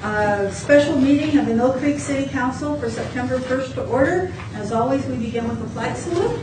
Special meeting of the Mill Creek City Council for September 1st to order. As always, we begin with the flag salute.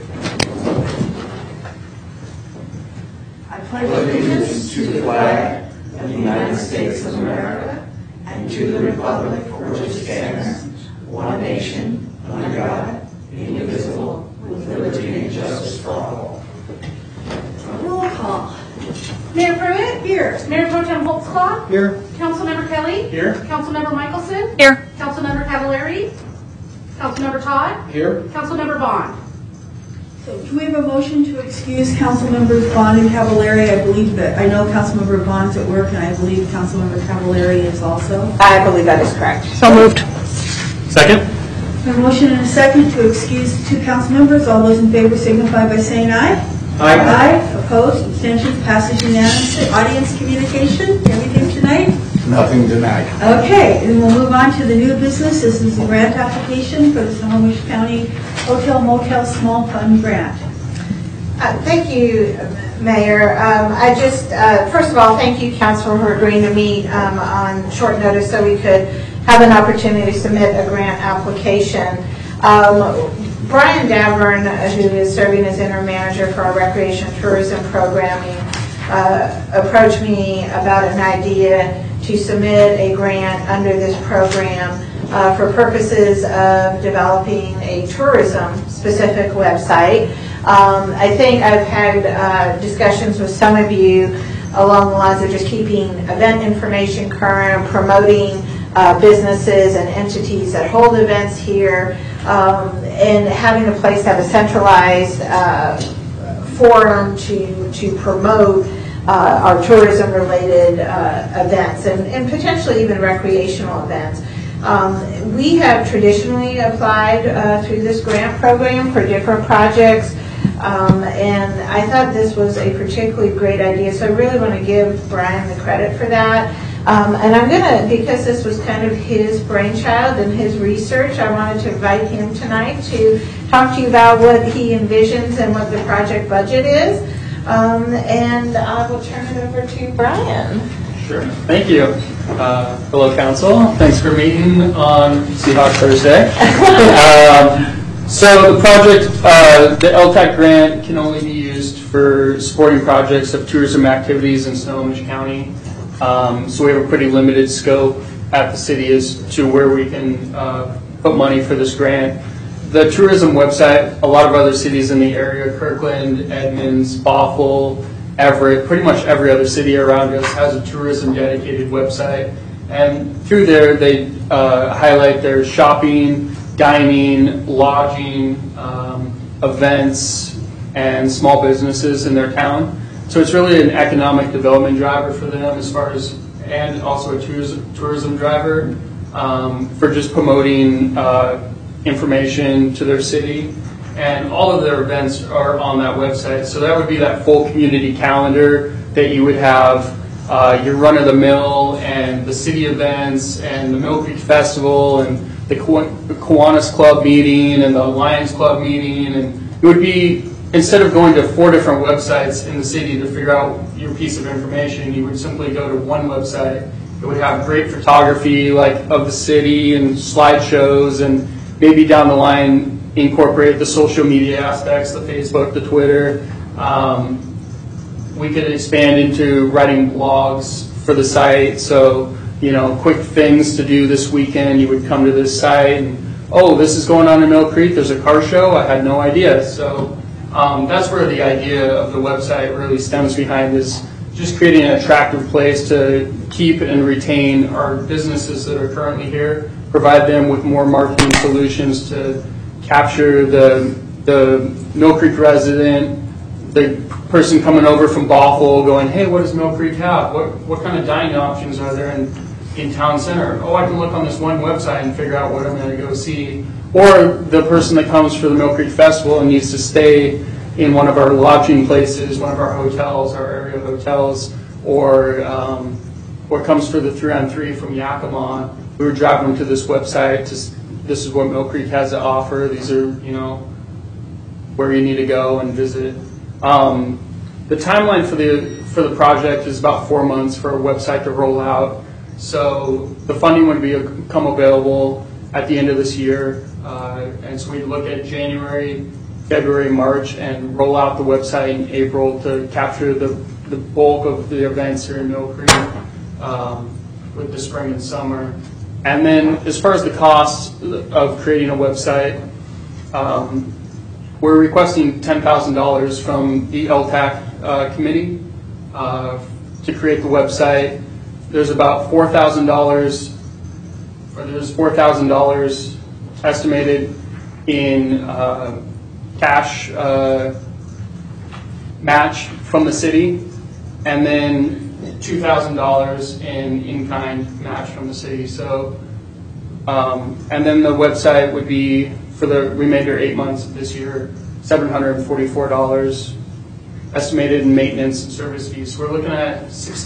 I pledge allegiance to the flag of the United States of America and to the republic for which it stands, one nation, under God, indivisible, with liberty and justice for all. Roll call. Mayor Pruitt? Here. Mayor Pro Tem Holtzclaw? Here. Councilmember Kelly? Here. Councilmember Michelson? Here. Councilmember Cavallari? Councilmember Todd? Here. Councilmember Bond? So do we have a motion to excuse council members Bond and Cavallari? I know Councilmember Bond's at work, and I believe Councilmember Cavallari is also. I believe that is correct. So moved. Second. A motion and a second to excuse two council members. All those in favor signify by saying aye. Aye. Aye. Opposed? Abstentions? Passes unanimously. Audience communication? Anything tonight? Nothing tonight. Okay, and we'll move on to the new business. This is the grant application for the Snohomish County Hotel Motel Small Fund Grant. Thank you, Mayor. I just, first of all, thank you, Council, for agreeing to meet on short notice so we could have an opportunity to submit a grant application. Brian Davern, who is serving as interim manager for our recreation and tourism programming, approached me about an idea to submit a grant under this program for purposes of developing a tourism-specific website. I think I've had discussions with some of you along the lines of just keeping event information current, promoting businesses and entities that hold events here, and having a place to have a centralized forum to promote our tourism-related events and potentially even recreational events. We have traditionally applied through this grant program for different projects, and I thought this was a particularly great idea, so I really want to give Brian the credit for that. And I'm going to, because this was kind of his brainchild and his research, I wanted to invite him tonight to talk to you about what he envisions and what the project budget is. And I will turn it over to Brian. Sure. Thank you. Hello, Council. Thanks for meeting on Seahawks Thursday. So the project, the LTAC grant can only be used for supporting projects of tourism activities in Snohomish County. So we have a pretty limited scope at the city as to where we can put money for this grant. The tourism website, a lot of other cities in the area, Kirkland, Edmonds, Bothell, Everett, pretty much every other city around us has a tourism dedicated website. And through there, they highlight their shopping, dining, lodging, events, and small businesses in their town. So it's really an economic development driver for them as far as, and also a tourism driver for just promoting information to their city. And all of their events are on that website. So that would be that full community calendar that you would have your run-of-the-mill and the city events and the Mill Creek Festival and the Kiwanis Club meeting and the Lions Club meeting. And it would be, instead of going to 4 different websites in the city to figure out your piece of information, you would simply go to one website. It would have great photography like of the city and slideshows, and maybe down the line incorporate the social media aspects, the Facebook, the Twitter. We could expand into writing blogs for the site. So, quick things to do this weekend. You would come to this site and, oh, this is going on in Mill Creek. There's a car show. I had no idea. So that's where the idea of the website really stems behind, is just creating an attractive place to keep and retain our businesses that are currently here, provide them with more marketing solutions to capture the Mill Creek resident, the person coming over from Bothell going, hey, what does Mill Creek have? What kind of dining options are there in town center? Oh, I can look on this one website and figure out what I'm going to go see. Or the person that comes for the Mill Creek Festival and needs to stay in one of our lodging places, one of our hotels, our area hotels, or comes for the 3-on-3 from Yakima. We were driving them to this website. This is what Mill Creek has to offer. These are, where you need to go and visit. The timeline for the project is about 4 months for a website to roll out. So the funding would become available at the end of this year. And so we'd look at January, February, March, and roll out the website in April to capture the bulk of the events here in Mill Creek with the spring and summer. And then as far as the cost of creating a website, we're requesting $10,000 from the LTAC committee to create the website. There's about $4,000 estimated in cash match from the city, and then $2,000 in-kind match from the city. So, and then the website would be, for the remainder 8 months of this year, $744 estimated in maintenance and service fees. So we're looking at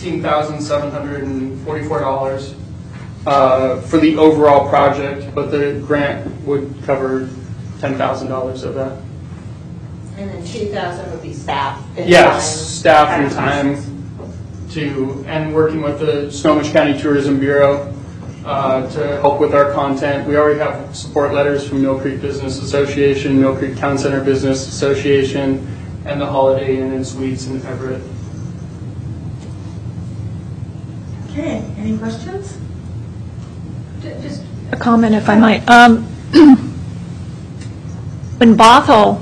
$16,744 for the overall project, but the grant would cover $10,000 of that. And then 2,000 would be staff and Yes, time. staff and time and working with the Snohomish County Tourism Bureau to help with our content. We already have support letters from Mill Creek Business Association, Mill Creek Town Center Business Association, and the Holiday Inn and Suites in Everett. Okay, any questions? Just a comment, if I might. When Bothell,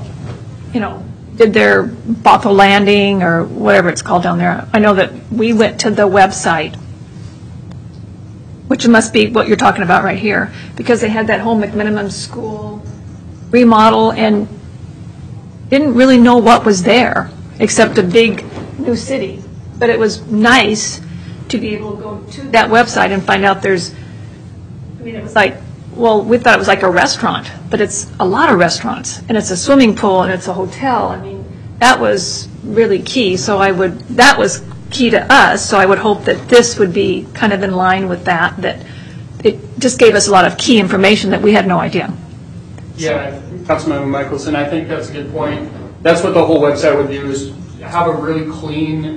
did their Bothell Landing or whatever it's called down there, I know that we went to the website, which must be what you're talking about right here, because they had that whole McMinimum School remodel and didn't really know what was there except a big new city. But it was nice to be able to go to that website and find out it was like, well, we thought it was like a restaurant, but it's a lot of restaurants, and it's a swimming pool, and it's a hotel. That was really key. So that was key to us. So I would hope that this would be kind of in line with that it just gave us a lot of key information that we had no idea. Yeah, Councilmember Michelson, I think that's a good point. That's what the whole website would do, is have a really clean,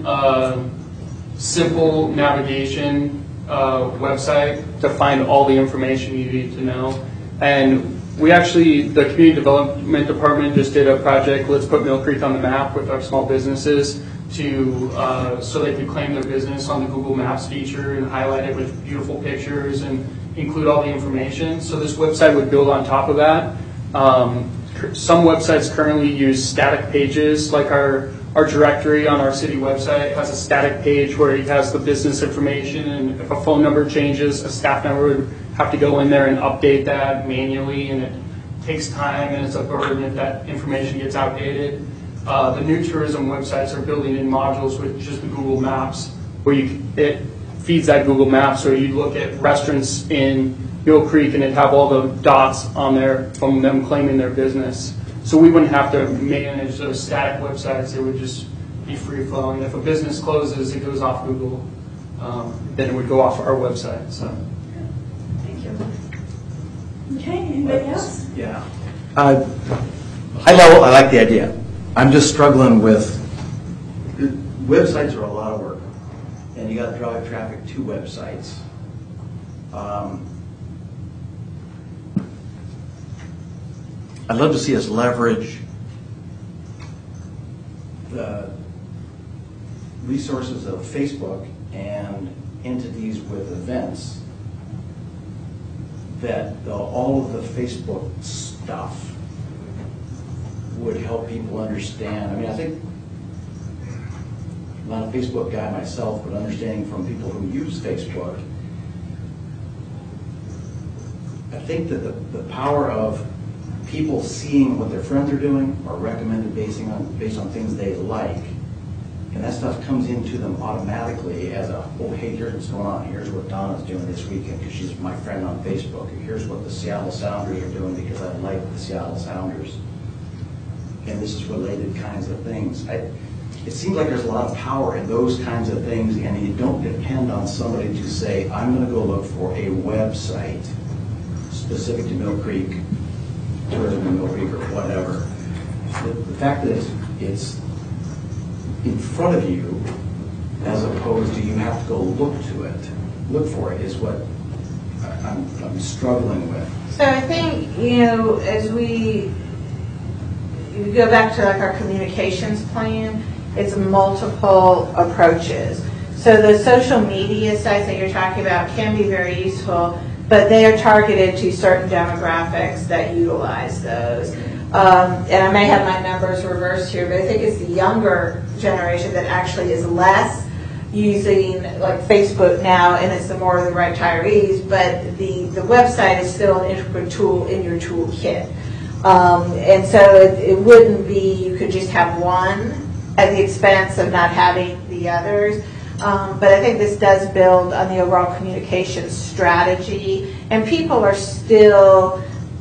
simple navigation website to find all the information you need to know. And we actually, the Community Development Department just did a project, Let's Put Mill Creek on the Map, with our small businesses so they could claim their business on the Google Maps feature and highlight it with beautiful pictures and include all the information. So this website would build on top of that. Some websites currently use static pages, like our directory on our city website has a static page where it has the business information, and if a phone number changes, a staff member would have to go in there and update that manually, and it takes time and it's a burden if that information gets outdated. The new tourism websites are building in modules with just the Google Maps, where it feeds that Google Maps, so you look at restaurants in Mill Creek and it'd have all the dots on there from them claiming their business. So we wouldn't have to manage those static websites. It would just be free-flowing. If a business closes, it goes off Google. Then it would go off our website. So. Thank you. Okay, anybody else? Yeah. High level, I like the idea. I'm just struggling with, websites are a lot of work, and you got to drive traffic to websites. I'd love to see us leverage the resources of Facebook and entities with events that all of the Facebook stuff would help people understand. I think I'm not a Facebook guy myself, but understanding from people who use Facebook, I think that the power of people seeing what their friends are doing or recommended based on things they like, and that stuff comes into them automatically as hey, here's what's going on. Here's what Donna's doing this weekend because she's my friend on Facebook. Here's what the Seattle Sounders are doing because I like the Seattle Sounders. And this is related kinds of things. It seems like there's a lot of power in those kinds of things, and you don't depend on somebody to say, I'm going to go look for a website specific to Mill Creek, tourism in Mill Creek, or whatever. The fact that it's in front of you, as opposed to you have to go look to it, look for is what I'm struggling with. So I think, as we go back to like our communications plan, it's multiple approaches. So the social media sites that you're talking about can be very useful, but they are targeted to certain demographics that utilize those. And I may have my numbers reversed here, but I think it's the younger generation that actually is less using like Facebook now, and it's the more of the retirees, but the website is still an integral tool in your toolkit. And so it wouldn't be, you could just have one at the expense of not having the others. But I think this does build on the overall communication strategy, and people are still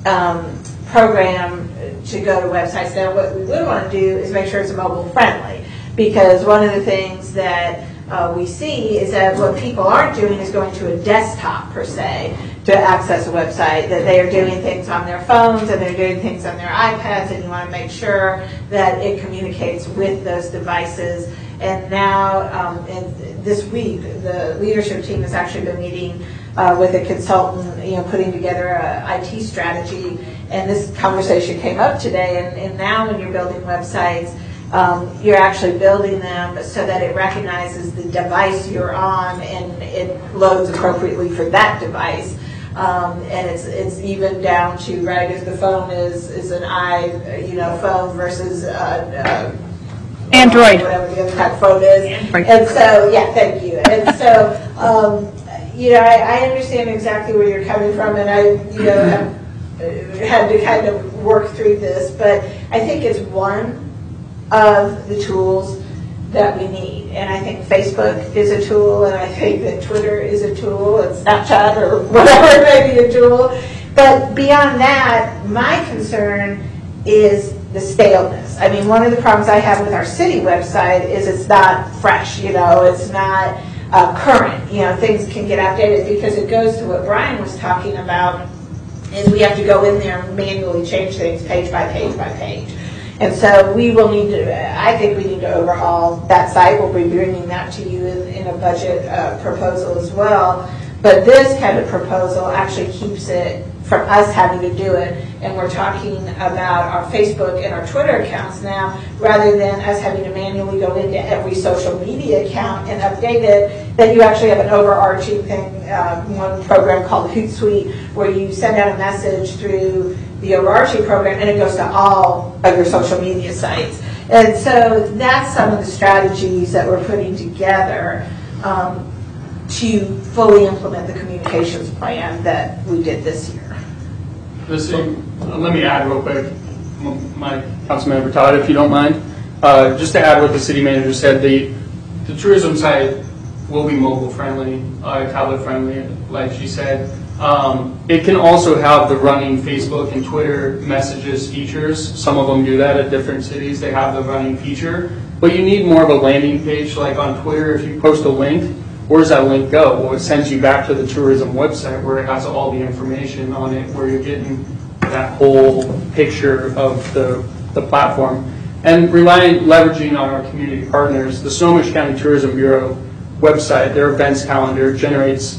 programmed to go to websites. Now, what we would want to do is make sure it's mobile friendly, because one of the things that we see is that what people aren't doing is going to a desktop per se to access a website, that they are doing things on their phones and they're doing things on their iPads, and you want to make sure that it communicates with those devices. And now, this week, the leadership team has actually been meeting with a consultant, putting together a IT strategy. And this conversation came up today. And now, when you're building websites, you're actually building them so that it recognizes the device you're on and it loads appropriately for that device. And it's even down to, right, if the phone is an phone versus Android. Whatever the other type of phone is. Android. And so, yeah, thank you. And so, I understand exactly where you're coming from, and I, have had to kind of work through this, but I think it's one of the tools that we need. And I think Facebook is a tool, and I think that Twitter is a tool, and Snapchat or whatever it may be a tool. But beyond that, my concern is the staleness. I mean, one of the problems I have with our city website is it's not fresh, it's not current. Things can get outdated because it goes to what Brian was talking about, is we have to go in there and manually change things page by page by page. And so we will need to, I think we need to overhaul that site. We'll be bringing that to you in a budget proposal as well. But this kind of proposal actually keeps it from us having to do it. And we're talking about our Facebook and our Twitter accounts now, rather than us having to manually go into every social media account and update it, that you actually have an overarching thing, one program called Hootsuite, where you send out a message through the overarching program and it goes to all of your social media sites. And so that's some of the strategies that we're putting together to fully implement the communications plan that we did this year. Let me add real quick, my Councilmember Todd, if you don't mind. Just to add what the city manager said, the tourism site will be mobile friendly, tablet friendly, like she said. It can also have the running Facebook and Twitter messages features. Some of them do that at different cities. They have the running feature. But you need more of a landing page, like on Twitter. If you post a link, where does that link go? Well, it sends you back to the tourism website where it has all the information on it, where you're getting that whole picture of the platform. And leveraging on our community partners, the Snohomish County Tourism Bureau website, their events calendar generates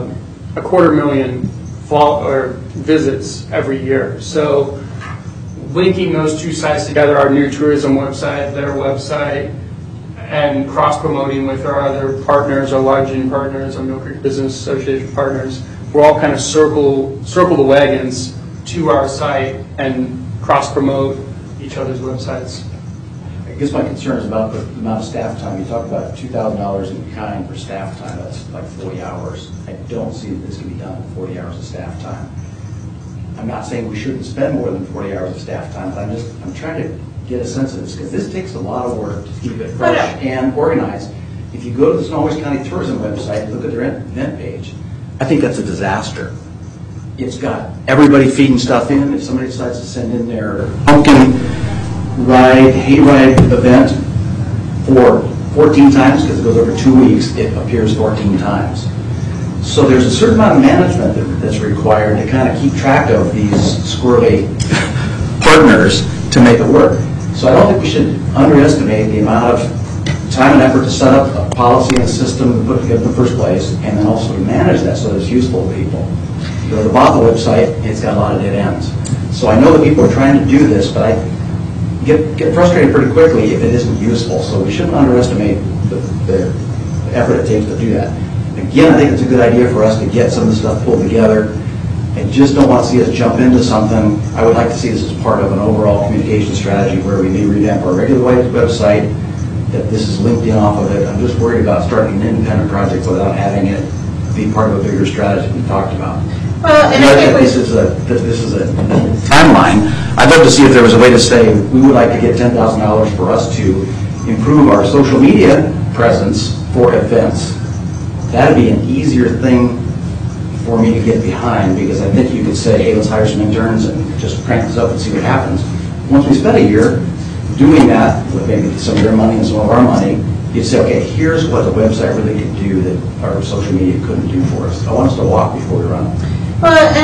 250,000 visits every year. So linking those two sites together, our new tourism website, their website, and cross-promoting with our other partners, our lodging partners, our Mill Creek Business Association partners, we're all kind of circle the wagons to our site and cross-promote each other's websites. I guess my concern is about the amount of staff time. You talk about $2,000 in kind for staff time. That's like 40 hours. I don't see that this can be done in 40 hours of staff time. I'm not saying we shouldn't spend more than 40 hours of staff time, but I'm trying to get a sense of this, because this takes a lot of work to keep it fresh and organized. If you go to the Snohomish County Tourism website and look at their event page, I think that's a disaster. It's got everybody feeding stuff in. If somebody decides to send in their pumpkin ride, hayride event for 14 times, because it goes over 2 weeks, it appears 14 times. So there's a certain amount of management that's required to kind of keep track of these squirrely partners to make it work. So I don't think we should underestimate the amount of time and effort to set up a policy and a system to put together in the first place, and then also to manage that so that it's useful to people. The Botha website, it's got a lot of dead ends. So I know that people are trying to do this, but I get frustrated pretty quickly if it isn't useful. So we shouldn't underestimate the effort it takes to do that. Again, I think it's a good idea for us to get some of the stuff pulled together. I just don't want to see us jump into something. I would like to see this as part of an overall communication strategy where we may revamp our regular website, that this is linked in off of it. I'm just worried about starting an independent project without having it be part of a bigger strategy we talked about. Well, and I think this is a timeline. I'd love to see if there was a way to say we would like to get $10,000 for us to improve our social media presence for events. That'd be an easier thing for me to get behind, because I think you could say, hey, let's hire some interns and just crank this up and see what happens. Once we spend a year doing that with maybe some of your money and some of our money, you'd say, okay, here's what the website really could do that our social media couldn't do for us. I want us to walk before we run. Well, and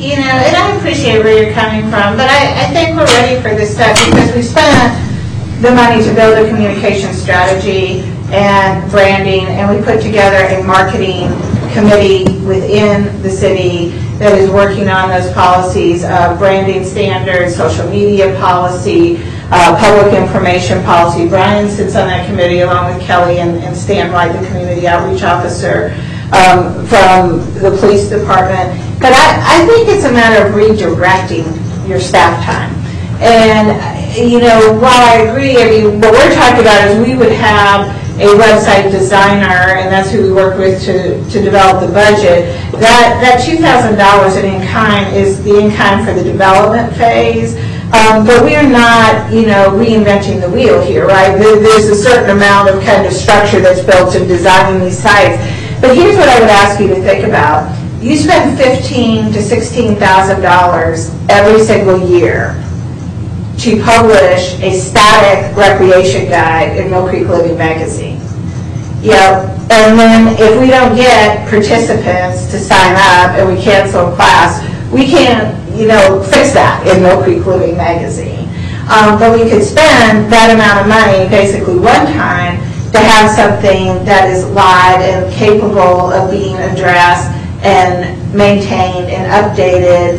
I appreciate where you're coming from, but I think we're ready for this stuff because we spent the money to build a communication strategy and branding, and we put together a marketing committee within the city that is working on those policies, branding standards, social media policy, public information policy. Brian sits on that committee along with Kelly and Stan White, the community outreach officer from the police department. But I think it's a matter of redirecting your staff time. And, while I agree, what we're talking about is we would have a website designer, and that's who we work with to develop the budget. That $2,000 in kind is the in-kind for the development phase. But we are not, reinventing the wheel here, right? There's a certain amount of kind of structure that's built in designing these sites. But here's what I would ask you to think about. You spend $15,000 to $16,000 every single year to publish a static recreation guide in Mill Creek Living magazine. And then if we don't get participants to sign up and we cancel a class, we can't, fix that in Mill Creek Living magazine. But we could spend that amount of money basically one time to have something that is live and capable of being addressed and maintained and updated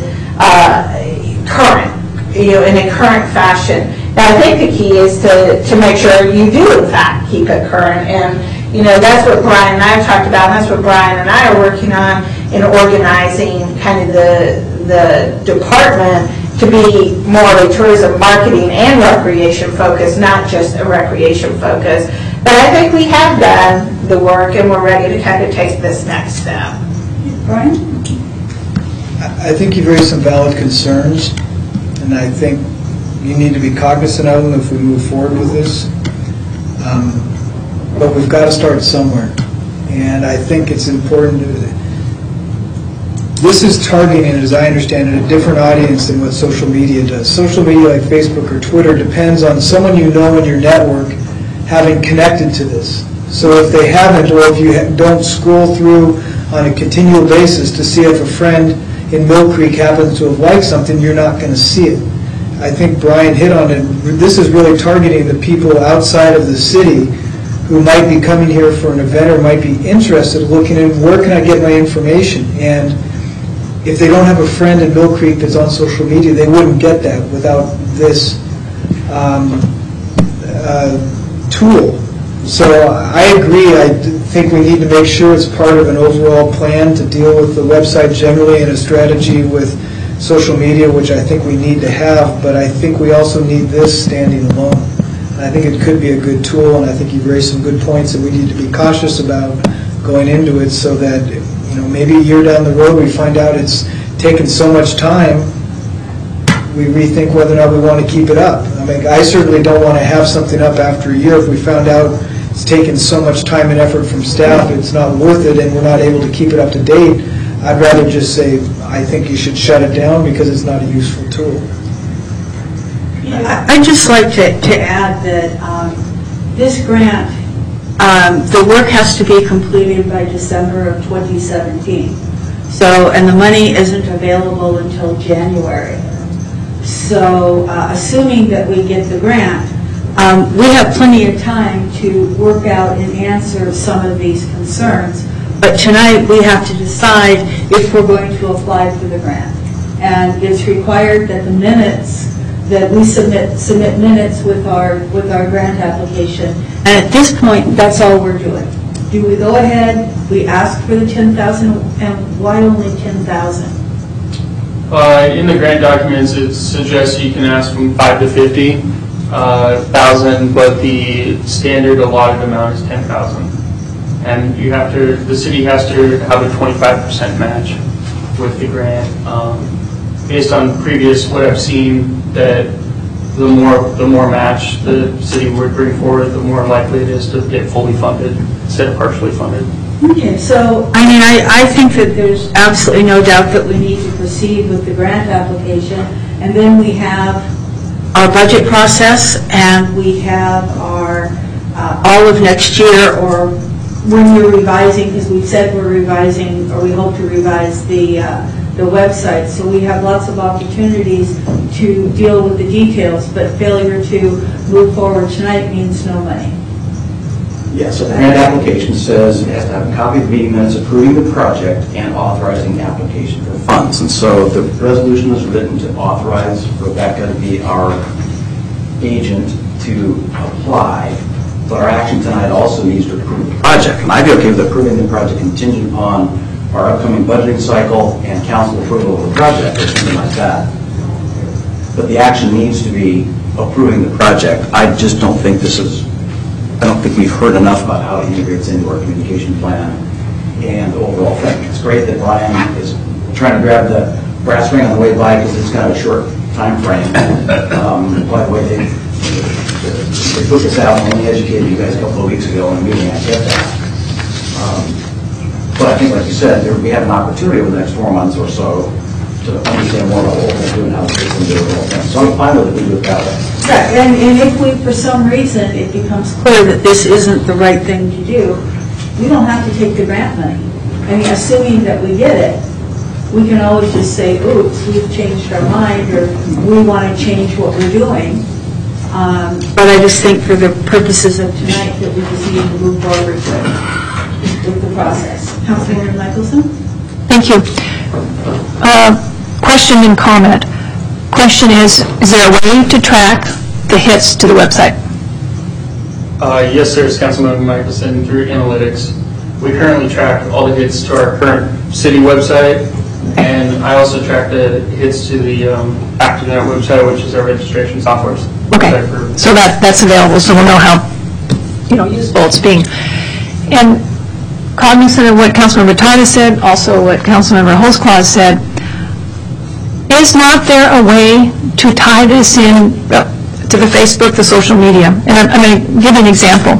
current, in a current fashion. Now, I think the key is to make sure you do, in fact, keep it current. And, that's what Brian and I have talked about, and that's what Brian and I are working on in organizing kind of the department to be more of a tourism marketing and recreation focus, not just a recreation focus. But I think we have done the work and we're ready to kind of take this next step. Brian? I think you've raised some valid concerns, and I think you need to be cognizant of them if we move forward with this. But we've got to start somewhere. And I think it's important this is targeting, as I understand it, a different audience than what social media does. Social media like Facebook or Twitter depends on someone you know in your network having connected to this. So if they haven't, or if you don't scroll through on a continual basis to see if a friend in Mill Creek happens to have liked something, you're not going to see it. I think Brian hit on it. This is really targeting the people outside of the city who might be coming here for an event or might be interested, looking at where can I get my information. And if they don't have a friend in Mill Creek that's on social media, they wouldn't get that without this tool. So I agree. I think we need to make sure it's part of an overall plan to deal with the website generally and a strategy with social media, which I think we need to have, but I think we also need this standing alone. And I think it could be a good tool, and I think you've raised some good points that we need to be cautious about going into it so that, maybe a year down the road we find out it's taken so much time, we rethink whether or not we want to keep it up. I mean, I certainly don't want to have something up after a year if we found out it's taken so much time and effort from staff, it's not worth it, and we're not able to keep it up to date. I'd rather just say, I think you should shut it down because it's not a useful tool. I'd just like to add that this grant, the work has to be completed by December of 2017. So, and the money isn't available until January. So, assuming that we get the grant, we have plenty of time to work out and answer some of these concerns. But tonight, we have to decide if we're going to apply for the grant. And it's required that the minutes, that we submit minutes with our grant application. And at this point, that's all we're doing. Do we go ahead, we ask for the 10,000, and why only 10,000? In the grant documents, it suggests you can ask from 5 to 50,000, but the standard allotted amount is 10,000. And you have to, the city has to have a 25% match with the grant. Based on previous, what I've seen, that the more match the city would bring forward, the more likely it is to get fully funded instead of partially funded. Okay, so, I mean, I think that there's absolutely no doubt that we need to proceed with the grant application, and then we have our budget process, and we have our, all of next year, or when we're revising, because we said we're revising, or we hope to revise the website, so we have lots of opportunities to deal with the details, but failure to move forward tonight means no money. Yeah, so the grant application says it has to have a copy of the meeting minutes approving the project and authorizing the application for funds. And so the resolution was written to authorize Rebecca to be our agent to apply, but our action tonight also needs to approve the project. And I'd be okay with approving the project contingent upon our upcoming budgeting cycle and council approval of the project or something like that. But the action needs to be approving the project. I just don't think I don't think we've heard enough about how it integrates into our communication plan and the overall thing. It's great that Brian is trying to grab the brass ring on the way by because it's kind of a short time frame. By the way, they put this out and only educated you guys a couple of weeks ago in a meeting. I get that. But I think, like you said, we have an opportunity over the next 4 months or so to understand more about what we're doing, how it's going to do the whole thing. So I'm fine with it, we do it that way. Right, and if we, for some reason, it becomes clear that this isn't the right thing to do, we don't have to take the grant money. I mean, assuming that we get it, we can always just say, oops, we've changed our mind, or we want to change what we're doing. But I just think for the purposes of tonight that we just need to move forward with the process. Councilmember Michelson? Thank you. Question and comment. Question is there a way to track the hits to the website? Yes, there's Councilmember Michelson through analytics. We currently track all the hits to our current city website, and I also track the hits to the ActiveNet website, which is our registration software. Okay, so that's available, so we'll know how useful it's being. And cognizant of what Councilmember Todd has said, also what Councilmember Holzclaw said, is not there a way to tie this in to the Facebook, the social media? And I'm going to give an example.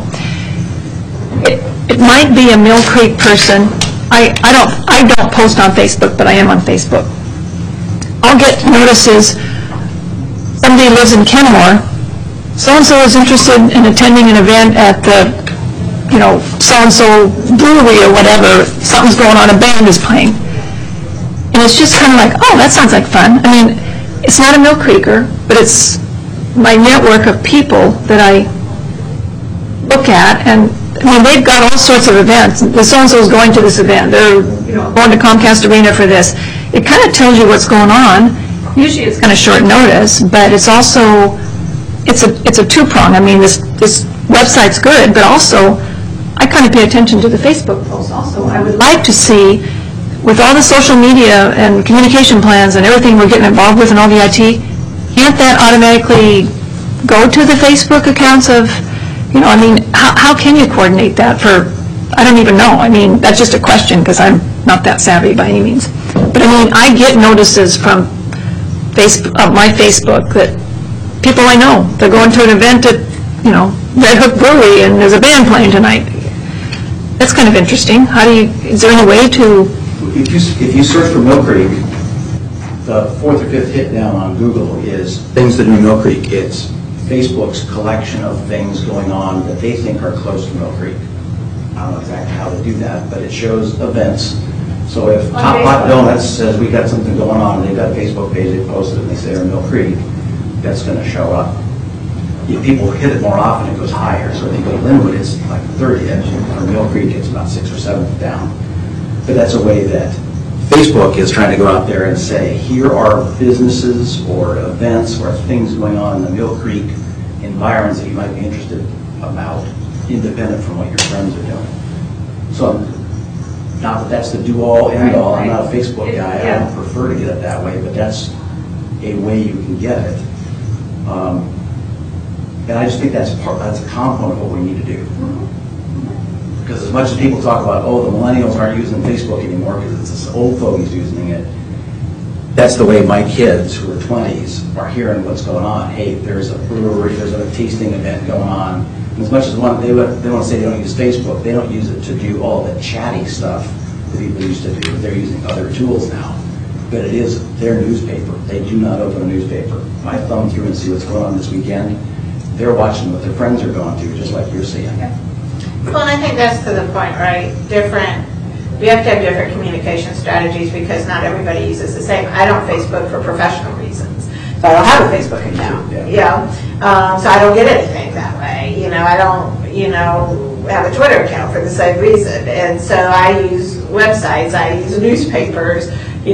It might be a Mill Creek person. I don't post on Facebook, but I am on Facebook. I'll get notices. Somebody lives in Kenmore. So-and-so is interested in attending an event at the so-and-so brewery or whatever. Something's going on, a band is playing. And it's just kind of like, oh, that sounds like fun. I mean, it's not a Mill Creeker, but it's my network of people that I look at. And I mean, they've got all sorts of events. The so-and-so is going to this event. They're going to Comcast Arena for this. It kind of tells you what's going on. Usually it's kind of short notice, but it's also, it's a two-prong. I mean, this website's good, but also I kind of pay attention to the Facebook posts also. I would like to see, with all the social media and communication plans and everything we're getting involved with and all the IT, can't that automatically go to the Facebook accounts of, I mean, how can you coordinate that for, I don't even know. I mean, that's just a question because I'm not that savvy by any means. But I mean, I get notices from my Facebook that people I know, they're going to an event at, Red Hook Brewery and there's a band playing tonight. That's kind of interesting. Is there any way to... If you search for Mill Creek, the 4th or 5th hit down on Google is things that are in Mill Creek. It's Facebook's collection of things going on that they think are close to Mill Creek. I don't know exactly how to do that, but it shows events. So if Top Pot Donuts says we got something going on, and they've got a Facebook page they posted and they say they're in Mill Creek, that's going to show up. if people hit it more often, it goes higher. So if you go to Linwood, it's like 30th, or Mill Creek, it's about 6th or 7th down. But that's a way that Facebook is trying to go out there and say, here are businesses or events or things going on in the Mill Creek environs that you might be interested about, independent from what your friends are doing. So, not that that's the do-all, end-all, I'm not a Facebook guy, I don't prefer to get it that way, but that's a way you can get it. And I just think that's a component of what we need to do. Because as much as people talk about, oh, the millennials aren't using Facebook anymore because it's this old fogies using it, that's the way my kids who are 20s are hearing what's going on. Hey, there's a brewery, there's a tasting event going on. And as much as they want to say they don't use Facebook, they don't use it to do all the chatty stuff that people used to do. They're using other tools now. But it is their newspaper. They do not open a newspaper. I thumb through and see what's going on this weekend. They're watching what their friends are going to, just like you're seeing. Well, and I think that's to the point, right? We have to have different communication strategies because not everybody uses the same. I don't Facebook for professional reasons, so I don't have a Facebook account. So I don't get anything that way. I don't, have a Twitter account for the same reason. And so I use websites, I use newspapers,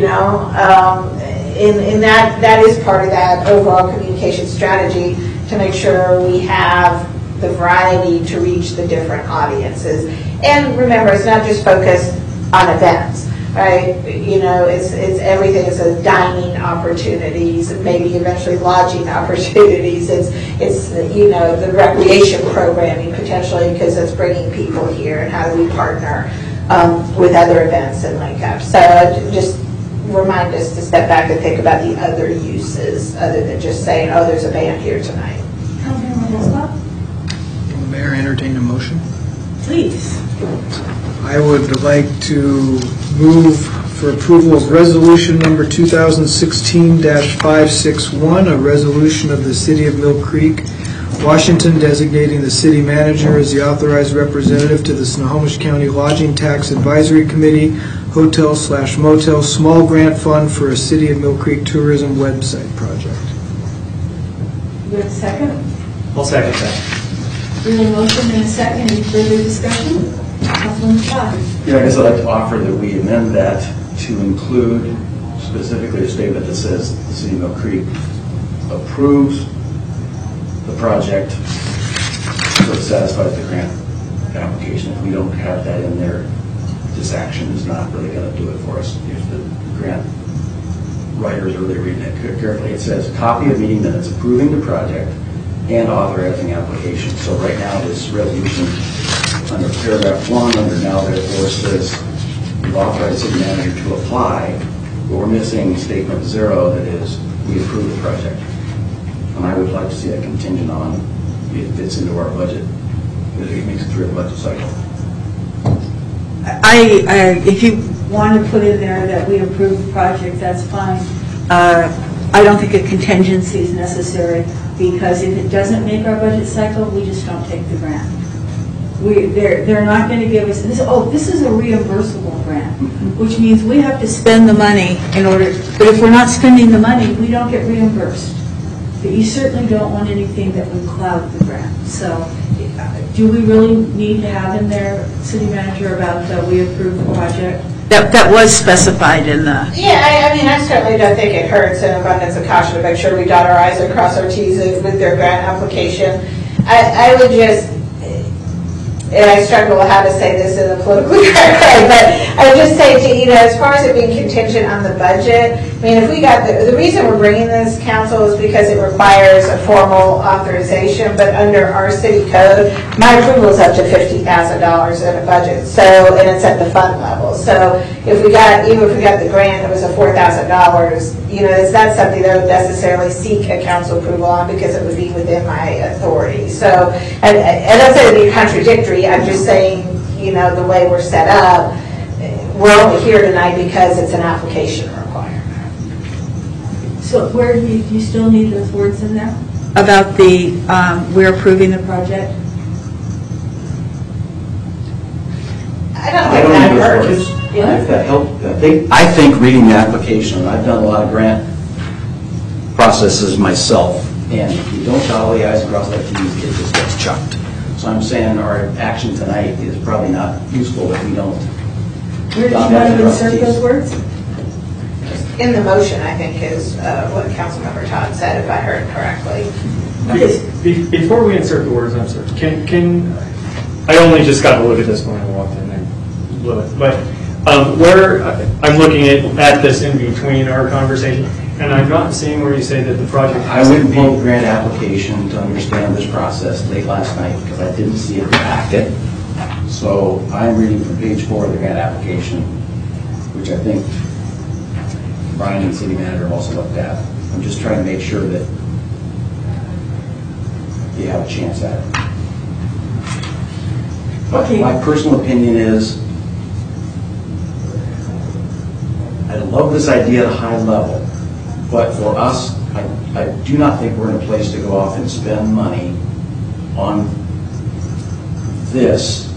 and that is part of that overall communication strategy to make sure we have the variety to reach the different audiences. And remember, it's not just focused on events, right? It's everything. It's dining opportunities, maybe eventually lodging opportunities. It's the recreation programming potentially because it's bringing people here, and how do we partner with other events and link up. So just remind us to step back and think about the other uses other than just saying, oh, there's a band here tonight. Will the mayor entertain a motion? Please. I would like to move for approval of resolution number 2016-561, a resolution of the City of Mill Creek, Washington, designating the city manager as the authorized representative to the Snohomish County Lodging Tax Advisory Committee, Hotel/Motel Small Grant Fund for a City of Mill Creek Tourism website project. Do we have a second? I'll second that. We have a motion and a second. Any further discussion? Councilman Todd. Yeah, I guess I'd like to offer that we amend that to include specifically a statement that says the City of Mill Creek approves the project so it satisfies the grant application. If we don't have that in there, this action is not really going to do it for us. If the grant writers are really reading it carefully, it says copy of meeting minutes approving the project and authorizing application. So right now this resolution under paragraph 1 under now therefore says we've authorized the city manager to apply, but we're missing statement 0 that is we approve the project. And I would like to see that contingent on it fits into our budget, that it makes it through a budget cycle. If you want to put in there that we approve the project, that's fine. I don't think a contingency is necessary because if it doesn't make our budget cycle, we just don't take the grant. They're not going to give us this. Oh, this is a reimbursable grant, which means we have to spend the money in order. But if we're not spending the money, we don't get reimbursed. But you certainly don't want anything that would cloud the grant. So, do we really need to have in there, city manager, about we approve the project? That was specified in the. Yeah, I mean, I certainly don't think it hurts in abundance of caution to make sure we dot our I's and cross our T's with their grant application. I would just, and I struggle how to say this in a politically correct way, but I would just say to, as far as it being contingent on the budget, I mean, if we got, the reason we're bringing this, council, is because it requires a formal authorization, but under our city code, my approval is up to $50,000 in a budget, so, and it's at the fund level. So if we got, even if we got the grant, it was a $4,000, it's not something that I would necessarily seek a council approval on because it would be within my authority. So, and I don't say to be contradictory, I'm just saying, the way we're set up, we're only here tonight because it's an application requirement. So where do you still need those words in there? About the, we're approving the project? I don't think that hurts. If that helps, I think reading the application, I've done a lot of grant processes myself, And if you don't dot all the i's and cross all the t's, it just gets chucked. So I'm saying our action tonight is probably not useful if we don't. Where did you want to insert those words? In the motion, I think, is what Councilmember Todd said, if I heard correctly. Before we insert the words, I'm sorry, can I only just got to look at this when I walked in and blew it, but where I'm looking at this in between our conversation, and I'm not seeing where you say that the project I has to went be. pull the grant application to understand this process late last night because I didn't see it in the packet. So I'm reading from page 4 of the grant application, which I think Brian and the city manager also looked at. I'm just trying to make sure that you have a chance at it. But Okay. my personal opinion is I love this idea at a high level, but for us, I do not think we're in a place to go off and spend money on this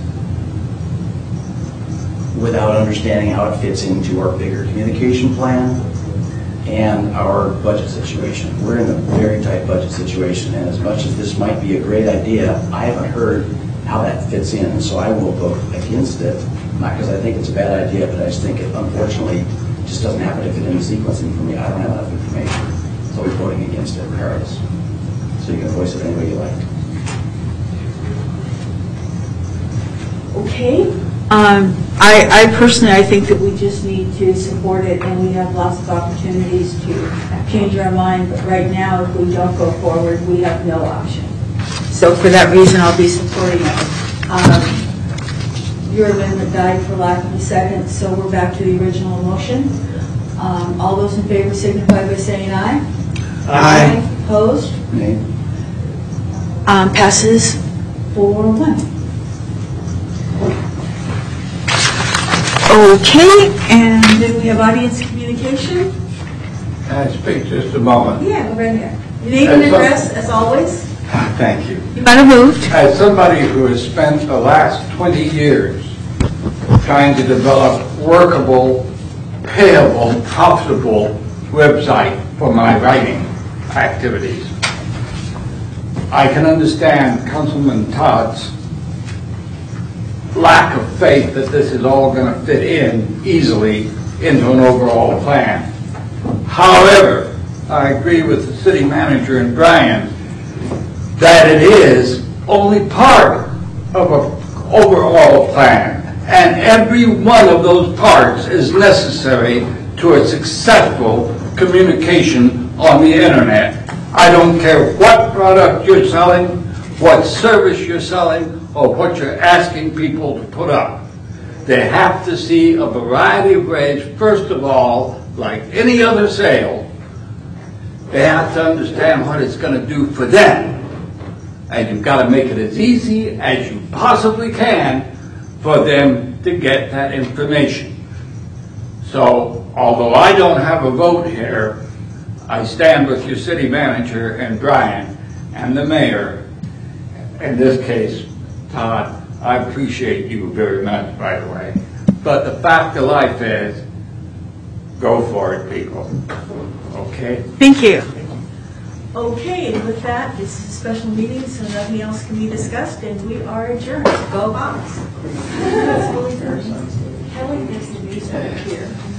without understanding how it fits into our bigger communication plan and our budget situation. We're in a very tight budget situation, and as much as this might be a great idea, I haven't heard how that fits in, so I will vote against it, not because I think it's a bad idea, but I just think it unfortunately just doesn't happen to fit in the sequencing for me. I don't have enough information, so we're voting against it regardless. So you can voice it any way you like. Okay. I personally, I think that we just need to support it, and we have lots of opportunities to change our mind, but right now, if we don't go forward, we have no option. So for that reason, I'll be supporting it. Your amendment died for lack of a second, so we're back to the original motion. All those in favor signify by saying aye. Aye. Opposed? Nay? Passes 4-1. Okay, and then we have audience communication. Can I speak just a moment? Yeah, go right here. Your name and address, as always. Thank you. You might have moved. As somebody who has spent the last 20 years trying to develop workable, payable, profitable website for my writing activities, I can understand Councilman Todd's lack of faith that this is all going to fit in easily into an overall plan. However, I agree with the city manager and Brian that it is only part of an overall plan, and every one of those parts is necessary to a successful communication on the internet. I don't care what product you're selling, what service you're selling, or what you're asking people to put up. They have to see a variety of ways. First of all, like any other sale, they have to understand what it's going to do for them. And you've got to make it as easy as you possibly can for them to get that information. So, although I don't have a vote here, I stand with your city manager and Brian and the mayor. In this case, Todd, I appreciate you very much, by the way. But the fact of life is, go for it, people. Okay? Thank you. Okay, and with that, this is a special meeting, so nothing else can be discussed, and we are adjourned. Go Bombs. Kelly is the music here.